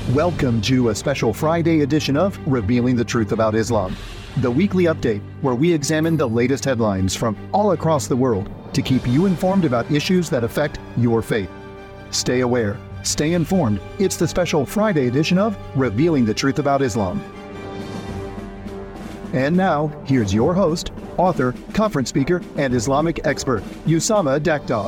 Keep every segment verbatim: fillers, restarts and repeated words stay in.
Welcome to a special Friday edition of Revealing the Truth About Islam, the weekly update where we examine the latest headlines from all across the world to keep you informed about issues that affect your faith. Stay aware, stay informed. It's the special Friday edition of Revealing the Truth About Islam. And now, here's your host, author, conference speaker, and Islamic expert, Usama Daktar.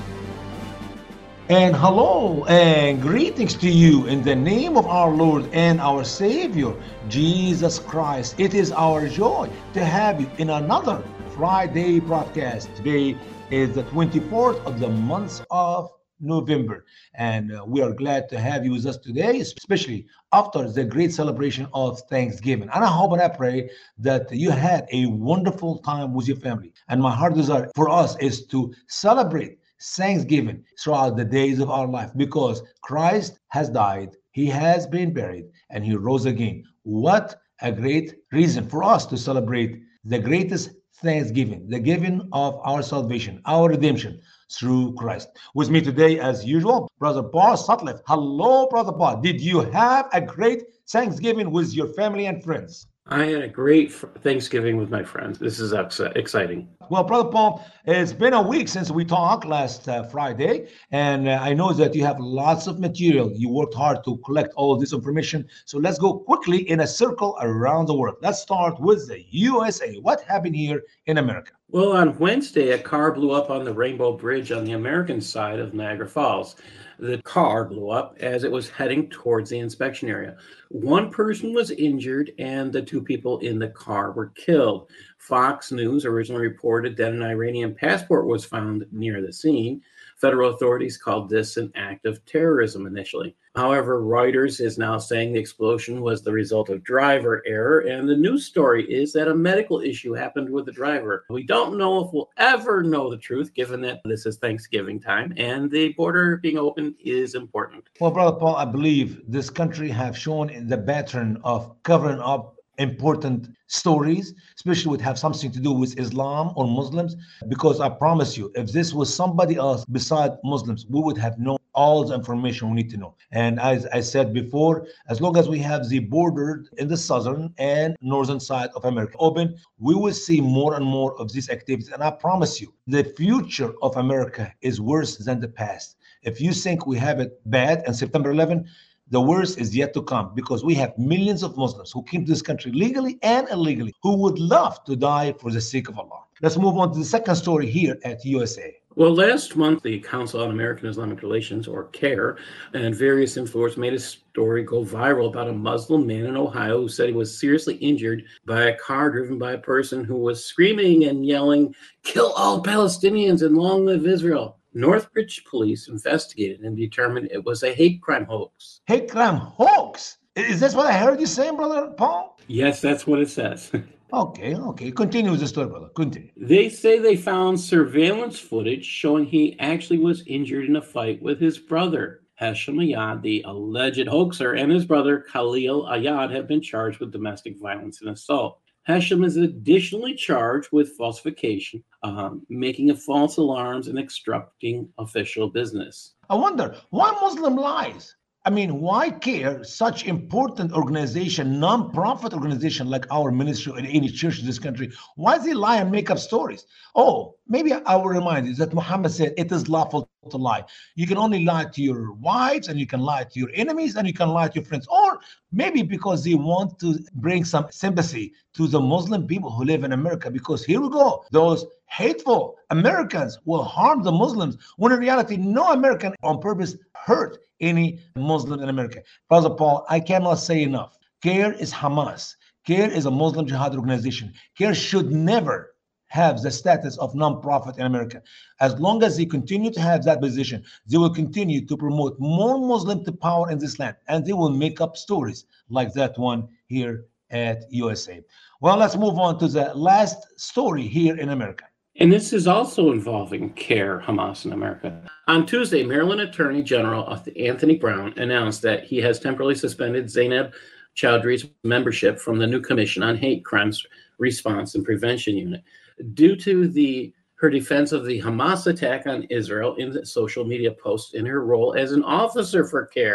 And hello and greetings to you in the name of our Lord and our Savior, Jesus Christ. It is our joy to have you in another Friday broadcast. Today is the twenty-fourth of the month of November, and uh, we are glad to have you with us today, especially after the great celebration of Thanksgiving. And I hope and I pray that you had a wonderful time with your family. And my heart desire for us is to celebrate Thanksgiving throughout the days of our life, because Christ has died, he has been buried, and he rose again. What a great reason for us to celebrate the greatest Thanksgiving, the giving of our salvation, our redemption through Christ. With me today, as usual, Brother Paul Sutcliffe. Hello, Brother Paul. Did you have a great Thanksgiving with your family and friends? I had a great Thanksgiving with my friends. This is ex- exciting. Well, Brother Paul, it's been a week since we talked last uh, Friday, and uh, I know that you have lots of material. You worked hard to collect all of this information. So let's go quickly in a circle around the world. Let's start with the U S A. What happened here in America? Well, on Wednesday, a car blew up on the Rainbow Bridge on the American side of Niagara Falls. The car blew up as it was heading towards the inspection area. One person was injured and the two people in the car were killed. Fox News originally reported that an Iranian passport was found near the scene. Federal authorities called this an act of terrorism initially. However, Reuters is now saying the explosion was the result of driver error, and the news story is that a medical issue happened with the driver. We don't know if we'll ever know the truth, given that this is Thanksgiving time, and the border being open is important. Well, Brother Paul, I believe this country have shown in the pattern of covering up important stories, especially would have something to do with Islam or Muslims, because I promise you, if this was somebody else beside Muslims, we would have known all the information we need to know. And as I said before, as long as we have the border in the southern and northern side of America open, we will see more and more of these activities. And I promise you, the future of America is worse than the past. If you think we have it bad on September eleventh, the worst is yet to come, because we have millions of Muslims who came to this country legally and illegally who would love to die for the sake of Allah. Let's move on to the second story here at U S A. Well, last month, the Council on American Islamic Relations, or CAIR, and various influencers made a story go viral about a Muslim man in Ohio who said he was seriously injured by a car driven by a person who was screaming and yelling, "Kill all Palestinians and long live Israel." Northbridge police investigated and determined it was a hate crime hoax. Hate crime hoax? Is this what I heard you saying, Brother Paul? Yes, that's what it says. Okay, okay. Continue with the story, brother. Continue. They say they found surveillance footage showing he actually was injured in a fight with his brother. Hashem Ayad, the alleged hoaxer, and his brother Khalil Ayad have been charged with domestic violence and assault. Hashem is additionally charged with falsification, um, making of false alarms, and obstructing official business. I wonder, why Muslim lies? I mean, why CAIR, such important organization, non-profit organization like our ministry or any church in this country, why does he lie and make up stories? Oh, maybe I will remind you that Muhammad said it is lawful to lie. You can only lie to your wives, and you can lie to your enemies, and you can lie to your friends. Or maybe because they want to bring some sympathy to the Muslim people who live in America, because here we go, those hateful Americans will harm the Muslims, when in reality, no American on purpose hurt any Muslim in America. Brother Paul, I cannot say enough. CAIR is Hamas. CAIR is a Muslim jihad organization. CAIR should never have the status of non-profit in America. As long as they continue to have that position, they will continue to promote more Muslim to power in this land, and they will make up stories like that one here at U S A. Well, let's move on to the last story here in America. And this is also involving CAIR, Hamas in America. On Tuesday, Maryland Attorney General Anthony Brown announced that he has temporarily suspended Zainab Chowdhury's membership from the new Commission on Hate Crimes Response and Prevention Unit due to the her defense of the Hamas attack on Israel in social media posts in her role as an officer for CAIR.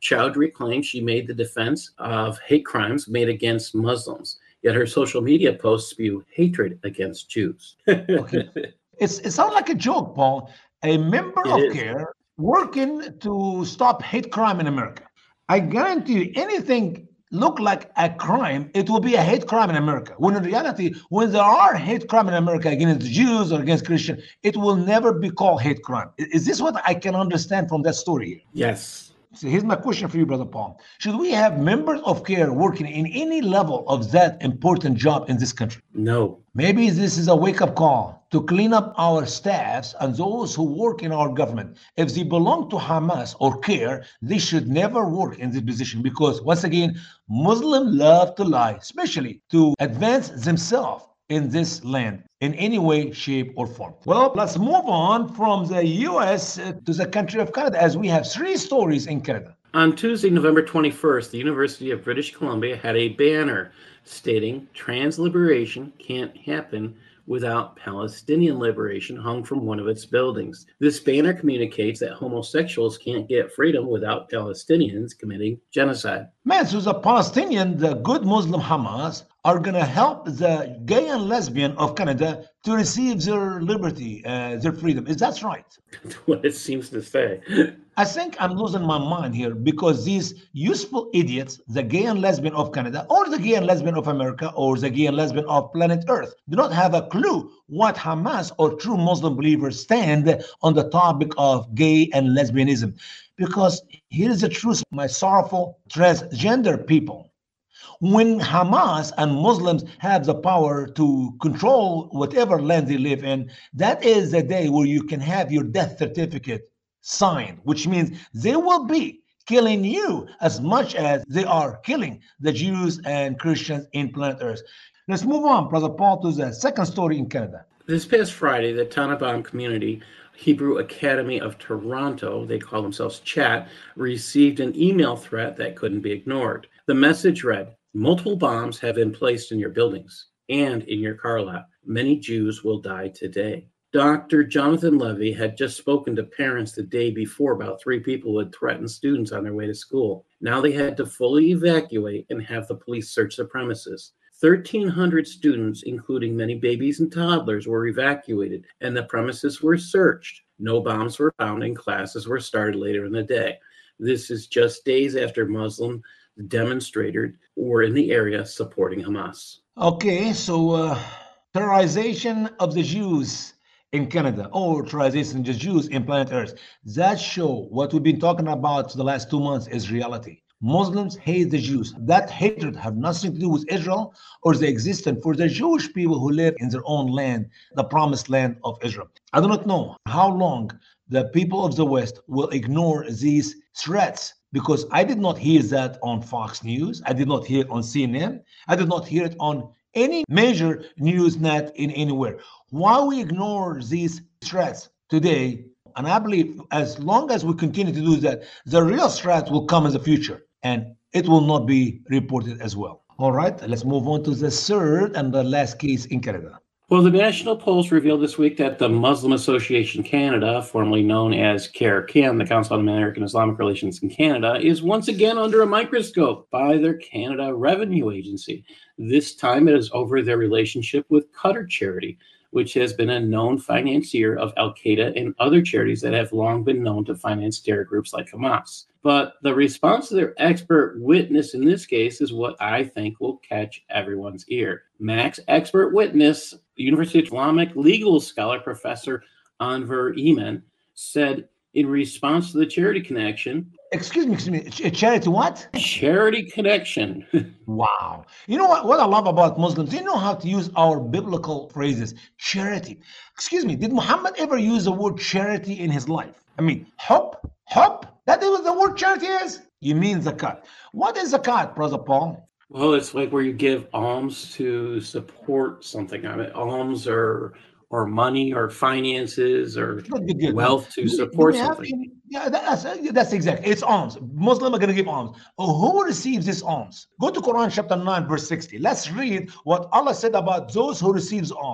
Chowdhury claims she made the defense of hate crimes made against Muslims, yet her social media posts spew hatred against Jews. Okay. It's, it sounds like a joke, Paul. A member It of is. CARE working to stop hate crime in America. I guarantee you, anything look like a crime, it will be a hate crime in America. When in reality, when there are hate crime in America against Jews or against Christians, it will never be called hate crime. I- Is this what I can understand from that story here? Yes. So here's my question for you, Brother Paul. Should we have members of CARE working in any level of that important job in this country? No. Maybe this is a wake-up call to clean up our staffs and those who work in our government. If they belong to Hamas or CARE, they should never work in this position because, once again, Muslims love to lie, especially to advance themselves in this land in any way, shape, or form. Well, let's move on from the U S uh, to the country of Canada, as we have three stories in Canada. On Tuesday, November twenty-first, the University of British Columbia had a banner stating trans-liberation can't happen without Palestinian liberation hung from one of its buildings. This banner communicates that homosexuals can't get freedom without Palestinians committing genocide. Man, so the Palestinian, the good Muslim Hamas, are going to help the gay and lesbian of Canada to receive their liberty, uh, their freedom. Is that right? That's what it seems to say. I think I'm losing my mind here because these useful idiots, the gay and lesbian of Canada, or the gay and lesbian of America, or the gay and lesbian of planet Earth, do not have a clue what Hamas or true Muslim believers stand on the topic of gay and lesbianism. Because here is the truth, my sorrowful transgender people. When Hamas and Muslims have the power to control whatever land they live in, that is the day where you can have your death certificate signed, which means they will be killing you as much as they are killing the Jews and Christians in planet Earth. Let's move on, Brother Paul, to the second story in Canada. This past Friday, the Tanabam Community Hebrew Academy of Toronto, they call themselves Chat, received an email threat that couldn't be ignored. The message read, multiple bombs have been placed in your buildings and in your car lot. Many Jews will die today. Doctor Jonathan Levy had just spoken to parents the day before about three people who had threatened students on their way to school. Now they had to fully evacuate and have the police search the premises. thirteen hundred students, including many babies and toddlers, were evacuated, and the premises were searched. No bombs were found, and classes were started later in the day. This is just days after Muslim demonstrators were in the area supporting Hamas. Okay, so uh, terrorization of the Jews in Canada, or terrorization of the Jews in planet Earth. That show what we've been talking about for the last two months is reality. Muslims hate the Jews. That hatred have nothing to do with Israel or the existence for the Jewish people who live in their own land, the promised land of Israel. I do not know how long the people of the West will ignore these threats, because I did not hear that on Fox News. I did not hear it on C N N. I did not hear it on any major news net in anywhere. Why we ignore these threats today? And I believe as long as we continue to do that, the real threat will come in the future, and it will not be reported as well. All right, let's move on to the third and the last case in Canada. Well, the national polls revealed this week that the Muslim Association Canada, formerly known as CARE-CAN, the Council on American Islamic Relations in Canada, is once again under a microscope by their Canada Revenue Agency. This time it is over their relationship with Qatar Charity, which has been a known financier of Al-Qaeda and other charities that have long been known to finance terror groups like Hamas. But the response to their expert witness in this case is what I think will catch everyone's ear. Mac's expert witness, University of Islamic legal scholar, Professor Anwar Iman, said in response to the charity connection, Excuse me, excuse me, ch- charity what? charity connection. Wow. You know what, what I love about Muslims? They know how to use our biblical phrases. Charity. Excuse me, did Muhammad ever use the word charity in his life? I mean, hub, hub, that is what the word charity is? You mean zakat. What is zakat, Brother Paul? Well, it's like where you give alms to support something. I mean, alms or or money or finances or Good, good, good. wealth to Do- do support we have something. any- yeah, that's that's exactly. It's alms. Muslims are going to give alms. Oh, who receives this alms? Go to Quran chapter nine, verse sixty. Let's read what Allah said about those who receives alms.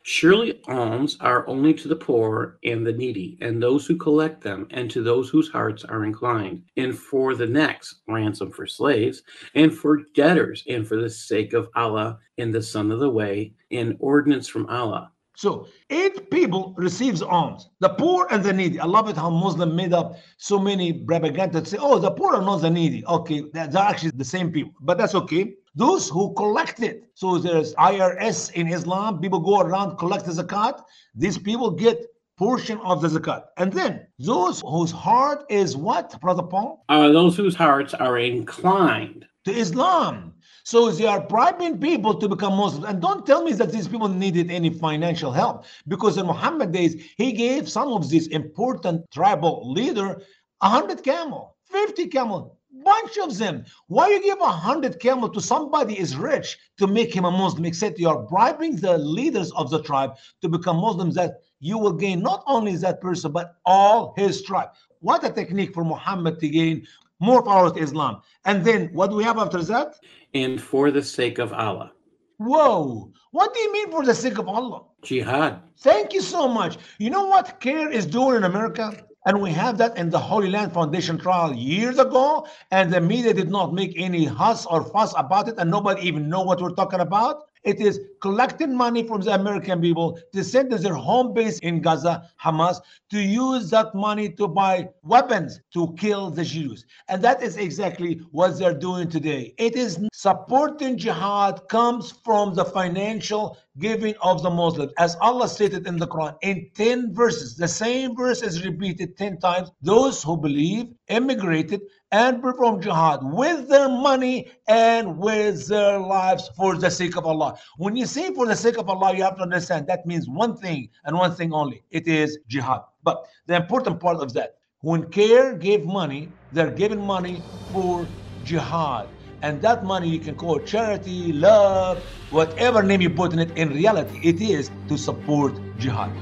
Surely alms are only to the poor and the needy, and those who collect them, and to those whose hearts are inclined, and for the next ransom for slaves, and for debtors, and for the sake of Allah, and the Son of the Way, and ordinance from Allah. So eight people receives alms, the poor and the needy. I love it how Muslim made up so many propaganda to say, oh, the poor are not the needy. Okay, they're actually the same people, but that's okay. Those who collect it. So there's I R S in Islam. People go around collect the zakat. These people get portion of the zakat. And then those whose heart is what, Brother Paul? Uh, those whose hearts are inclined to Islam. So they are bribing people to become Muslims. And don't tell me that these people needed any financial help, because in Muhammad days, he gave some of these important tribal leader one hundred camel, fifty camel, bunch of them. Why you give one hundred camel to somebody is rich to make him a Muslim, except you are bribing the leaders of the tribe to become Muslims, that you will gain not only that person, but all his tribe. What a technique for Muhammad to gain more power to Islam. And then what do we have after that? And for the sake of Allah. Whoa. What do you mean for the sake of Allah? Jihad. Thank you so much. You know what CARE is doing in America? And we have that in the Holy Land Foundation trial years ago, and the media did not make any huss or fuss about it, and nobody even know what we're talking about. It is collecting money from the American people to send to their home base in Gaza, Hamas, to use that money to buy weapons to kill the Jews. And that is exactly what they're doing today. It is supporting jihad comes from the financial giving of the Muslims. As Allah stated in the Quran, in ten verses, the same verse is repeated ten times. Those who believe, immigrated, and perform jihad with their money and with their lives for the sake of Allah. When you say for the sake of Allah, you have to understand that means one thing and one thing only. It is jihad. But the important part of that, when CARE gave money, they're giving money for jihad. And that money you can call charity, love, whatever name you put in it. In reality, it is to support jihad.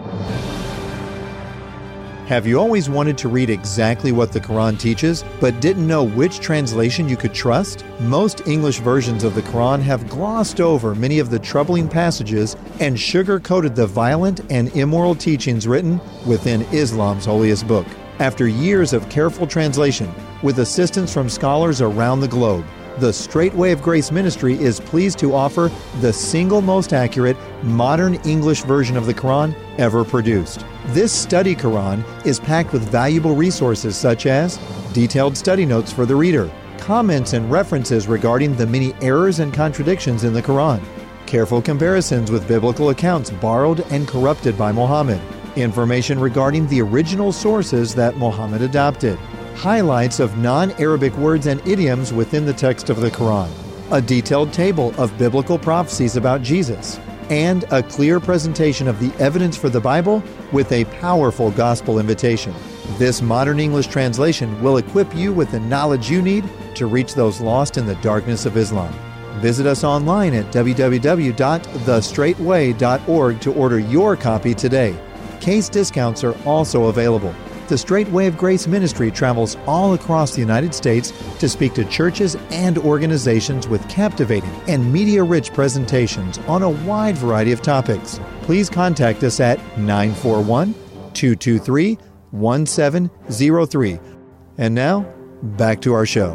Have you always wanted to read exactly what the Quran teaches, but didn't know which translation you could trust? Most English versions of the Quran have glossed over many of the troubling passages and sugar-coated the violent and immoral teachings written within Islam's holiest book. After years of careful translation, with assistance from scholars around the globe, the Straight Way of Grace Ministry is pleased to offer the single most accurate, modern English version of the Quran ever produced. This study Quran is packed with valuable resources such as detailed study notes for the reader, comments and references regarding the many errors and contradictions in the Quran, careful comparisons with biblical accounts borrowed and corrupted by Muhammad, information regarding the original sources that Muhammad adopted, highlights of non-Arabic words and idioms within the text of the Quran, a detailed table of biblical prophecies about Jesus, and a clear presentation of the evidence for the Bible with a powerful gospel invitation. This modern English translation will equip you with the knowledge you need to reach those lost in the darkness of Islam. Visit us online at w w w dot the straight way dot org to order your copy today. Case discounts are also available. The Straight Way of Grace Ministry travels all across the United States to speak to churches and organizations with captivating and media-rich presentations on a wide variety of topics. Please contact us at nine four one, two two three, one seven zero three. And now, back to our show.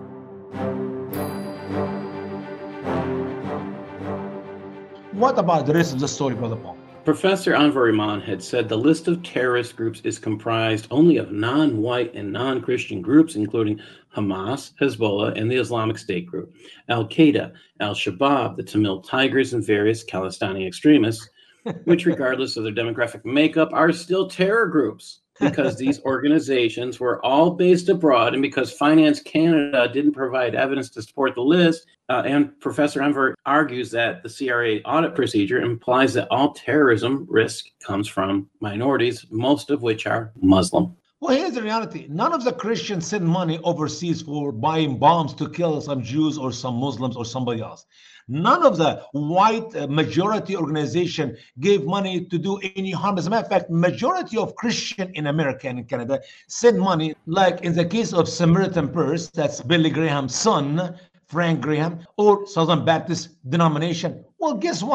What about the rest of the story, Brother Paul? Professor Anwar Iman had said the list of terrorist groups is comprised only of non-white and non-Christian groups, including Hamas, Hezbollah, and the Islamic State group, Al-Qaeda, Al-Shabaab, the Tamil Tigers, and various Khalistani extremists, which, regardless of their demographic makeup, are still terror groups because these organizations were all based abroad and because Finance Canada didn't provide evidence to support the list. Uh, and Professor Anwar argues that the C R A audit procedure implies that all terrorism risk comes from minorities, most of which are Muslim. Well, here's the reality. None of the Christians send money overseas for buying bombs to kill some Jews or some Muslims or somebody else. None of the white majority organization gave money to do any harm. As a matter of fact, majority of Christian in America and in Canada send money, like in the case of Samaritan Purse, that's Billy Graham's son, Frank Graham, or Southern Baptist denomination. Well, guess what?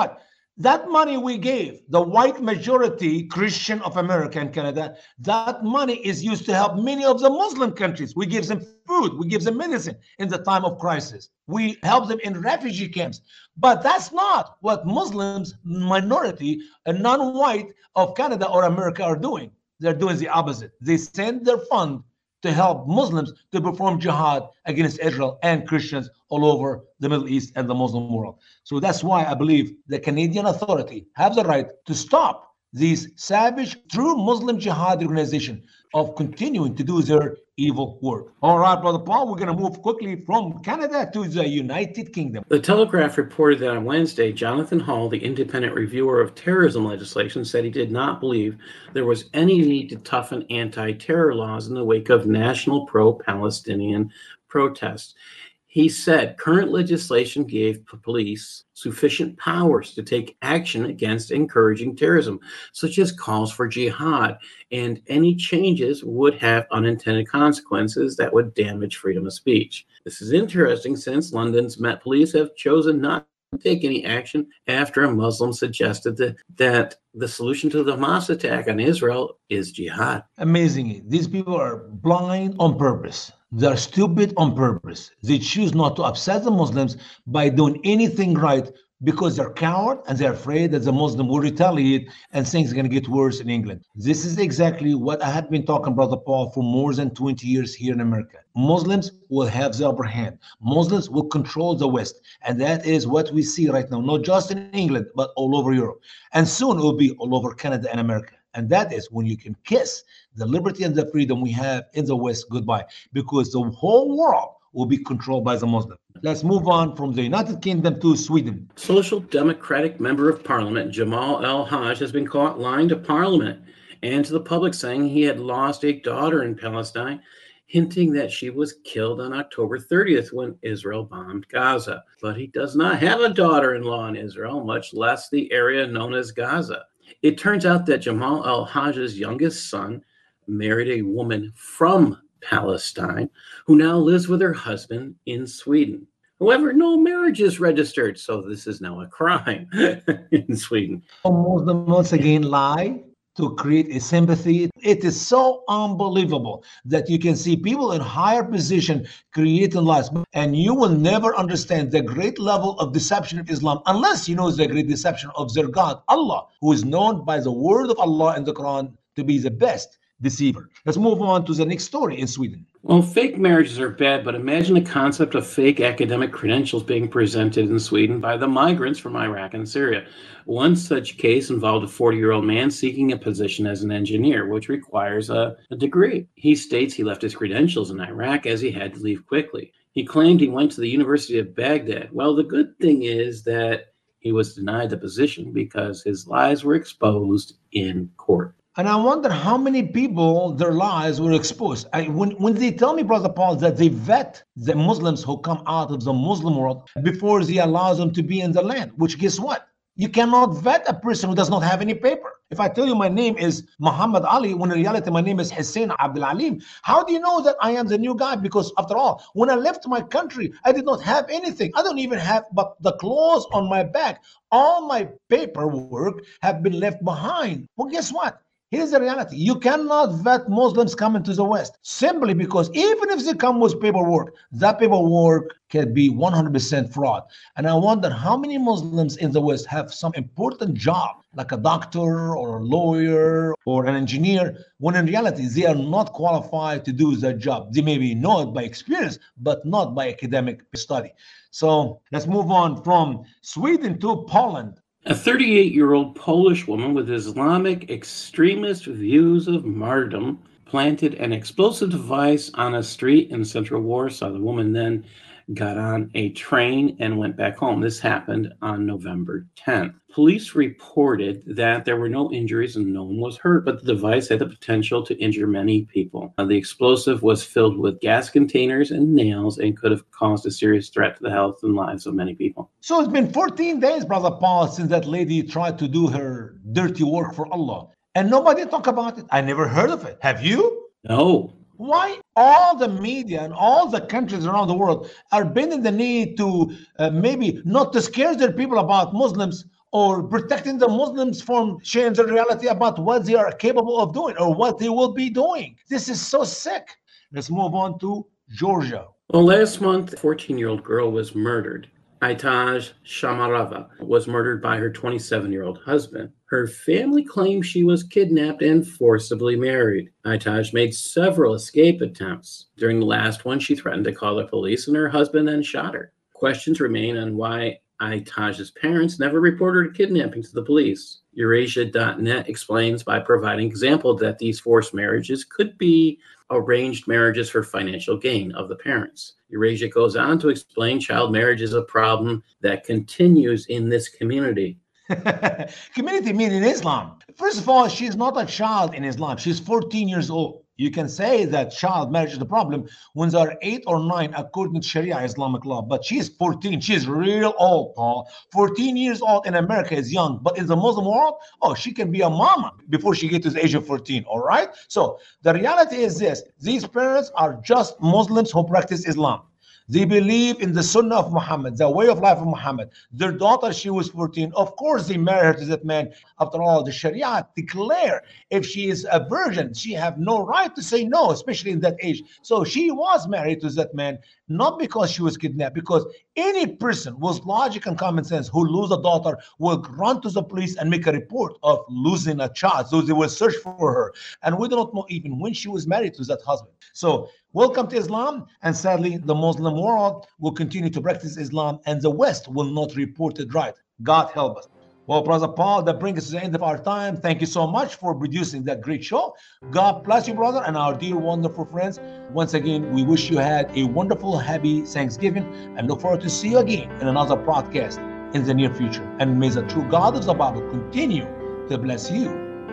That money we gave the white majority Christian of America and Canada, that money is used to help many of the Muslim countries. We give them food, we give them medicine in the time of crisis. We help them in refugee camps. But that's not what Muslims, minority, and non-white of Canada or America are doing. They're doing the opposite. They send their fund to help Muslims to perform jihad against Israel and Christians all over the Middle East and the Muslim world. So that's why I believe the Canadian authority have the right to stop these savage, true Muslim jihad organization of continuing to do their evil work. All right, Brother Paul, we're going to move quickly from Canada to the United Kingdom. The Telegraph reported that on Wednesday, Jonathan Hall, the independent reviewer of terrorism legislation, said he did not believe there was any need to toughen anti-terror laws in the wake of national pro-Palestinian protests. He said current legislation gave police sufficient powers to take action against encouraging terrorism, such as calls for jihad, and any changes would have unintended consequences that would damage freedom of speech. This is interesting since London's Met Police have chosen not to take any action after a Muslim suggested that, that the solution to the Hamas attack on Israel is jihad. Amazingly, these people are blind on purpose. They're stupid on purpose. They choose not to upset the Muslims by doing anything right because they're coward and they're afraid that the Muslim will retaliate and things are going to get worse in England. This is exactly what I had been talking, Brother Paul, for more than twenty years here in America. Muslims will have the upper hand. Muslims will control the West. And that is what we see right now, not just in England, but all over Europe. And soon it will be all over Canada and America. And that is when you can kiss the liberty and the freedom we have in the West goodbye, because the whole world will be controlled by the Muslims. Let's move on from the United Kingdom to Sweden. Social Democratic Member of Parliament Jamal El-Haj has been caught lying to Parliament and to the public, saying he had lost a daughter in Palestine, hinting that she was killed on October thirtieth when Israel bombed Gaza. But he does not have a daughter-in-law in Israel, much less the area known as Gaza. It turns out that Jamal El-Haj's youngest son married a woman from Palestine who now lives with her husband in Sweden. However, no marriage is registered, so this is now a crime in Sweden. Muslims once again lie to create a sympathy. It is so unbelievable that you can see people in higher position creating lies, and you will never understand the great level of deception of Islam unless you know the great deception of their God, Allah, who is known by the word of Allah in the Quran to be the best deceiver. Let's move on to the next story in Sweden. Well, fake marriages are bad, but imagine the concept of fake academic credentials being presented in Sweden by the migrants from Iraq and Syria. One such case involved a forty-year-old man seeking a position as an engineer, which requires a, a degree. He states he left his credentials in Iraq as he had to leave quickly. He claimed he went to the University of Baghdad. Well, the good thing is that he was denied the position because his lies were exposed in court. And I wonder how many people, their lies were exposed. I, when, when they tell me, Brother Paul, that they vet the Muslims who come out of the Muslim world before they allow them to be in the land, which guess what? You cannot vet a person who does not have any paper. If I tell you my name is Muhammad Ali, when in reality my name is Hussein Abdul Alim, how do you know that I am the new guy? Because after all, when I left my country, I did not have anything. I don't even have but the clothes on my back. All my paperwork have been left behind. Well, guess what? Here's the reality. You cannot vet Muslims coming to the West simply because even if they come with paperwork, that paperwork can be one hundred percent fraud. And I wonder how many Muslims in the West have some important job, like a doctor or a lawyer or an engineer, when in reality, they are not qualified to do that job. They maybe know it by experience, but not by academic study. So let's move on from Sweden to Poland. A thirty-eight-year-old Polish woman with Islamic extremist views of martyrdom planted an explosive device on a street in central Warsaw. The woman then got on a train and went back home. This happened on November tenth. Police reported that there were no injuries and no one was hurt, but the device had the potential to injure many people. Uh, the explosive was filled with gas containers and nails and could have caused a serious threat to the health and lives of many people. So it's been fourteen days, Brother Paul, since that lady tried to do her dirty work for Allah. And nobody talk about it. I never heard of it. Have you? No. Why all the media and all the countries around the world are bending the knee to uh, maybe not to scare their people about Muslims or protecting the Muslims from sharing the reality about what they are capable of doing or what they will be doing. This is so sick. Let's move on to Georgia. Well, last month, a fourteen-year-old girl was murdered. Aytaj Shamarova was murdered by her twenty-seven-year-old husband. Her family claims she was kidnapped and forcibly married. Aytaj made several escape attempts. During the last one, she threatened to call the police, and her husband then shot her. Questions remain on why Aytaj's parents never reported her kidnapping to the police. Eurasia dot net explains by providing examples that these forced marriages could be arranged marriages for financial gain of the parents. Eurasia goes on to explain child marriage is a problem that continues in this community. Community meaning Islam. First of all, she's not a child in Islam. She's fourteen years old. You can say that child marriage is the problem when they're eight or nine according to Sharia Islamic law. But she's fourteen. She's real old, Paul. fourteen years old in America is young. But in the Muslim world, oh, she can be a mama before she gets to the age of fourteen. All right? So the reality is this. These parents are just Muslims who practice Islam. They believe in the Sunnah of Muhammad, the way of life of Muhammad. Their daughter, she was fourteen. Of course, they married her to that man. After all, the Sharia declare if she is a virgin, she have no right to say no, especially in that age. So she was married to that man, not because she was kidnapped, because any person with logic and common sense who lose a daughter will run to the police and make a report of losing a child. So they will search for her. And we do not know even when she was married to that husband. So welcome to Islam, and sadly, the Muslim world will continue to practice Islam, and the West will not report it right. God help us. Well, Brother Paul, that brings us to the end of our time. Thank you so much for producing that great show. God bless you, brother, and our dear, wonderful friends. Once again, we wish you had a wonderful, happy Thanksgiving, and look forward to see you again in another podcast in the near future. And may the true God of the Bible continue to bless you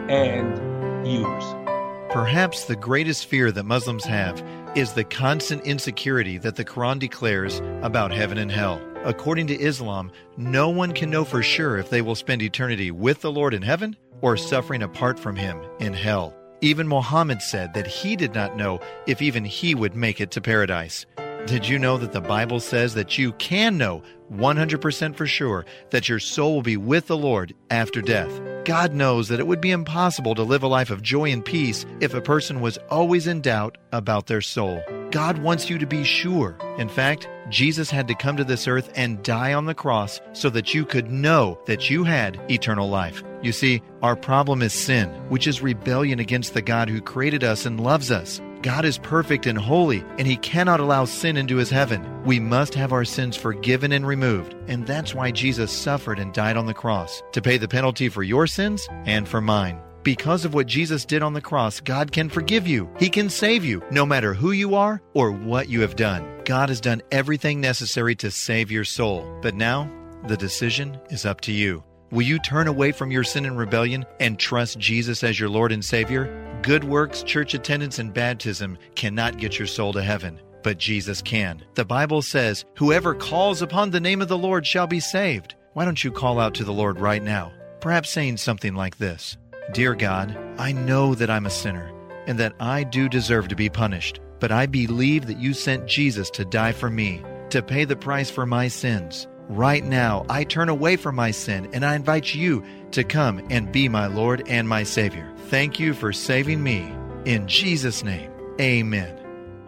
and yours. Perhaps the greatest fear that Muslims have is the constant insecurity that the Quran declares about heaven and hell. According to Islam, no one can know for sure if they will spend eternity with the Lord in heaven or suffering apart from Him in hell. Even Muhammad said that he did not know if even he would make it to paradise. Did you know that the Bible says that you can know one hundred percent for sure that your soul will be with the Lord after death? God knows that it would be impossible to live a life of joy and peace if a person was always in doubt about their soul. God wants you to be sure. In fact, Jesus had to come to this earth and die on the cross so that you could know that you had eternal life. You see, our problem is sin, which is rebellion against the God who created us and loves us. God is perfect and holy, and He cannot allow sin into His heaven. We must have our sins forgiven and removed, and that's why Jesus suffered and died on the cross, to pay the penalty for your sins and for mine. Because of what Jesus did on the cross, God can forgive you. He can save you, no matter who you are or what you have done. God has done everything necessary to save your soul. But now, the decision is up to you. Will you turn away from your sin and rebellion and trust Jesus as your Lord and Savior? Good works, church attendance, and baptism cannot get your soul to heaven, but Jesus can. The Bible says, "Whoever calls upon the name of the Lord shall be saved." Why don't you call out to the Lord right now? Perhaps saying something like this: Dear God, I know that I'm a sinner and that I do deserve to be punished, but I believe that you sent Jesus to die for me, to pay the price for my sins. Right now, I turn away from my sin and I invite you to come and be my Lord and my Savior. Thank you for saving me. In Jesus' name, amen.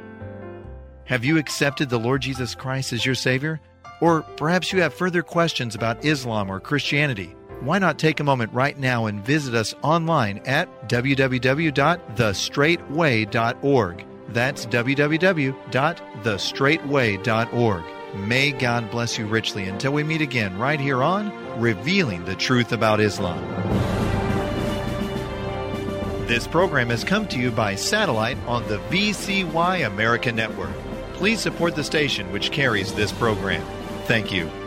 Have you accepted the Lord Jesus Christ as your Savior? Or perhaps you have further questions about Islam or Christianity. Why not take a moment right now and visit us online at w w w dot the straight way dot org. That's w w w dot the straight way dot org. May God bless you richly until we meet again right here on Revealing the Truth About Islam. This program has come to you by satellite on the V C Y America Network. Please support the station which carries this program. Thank you.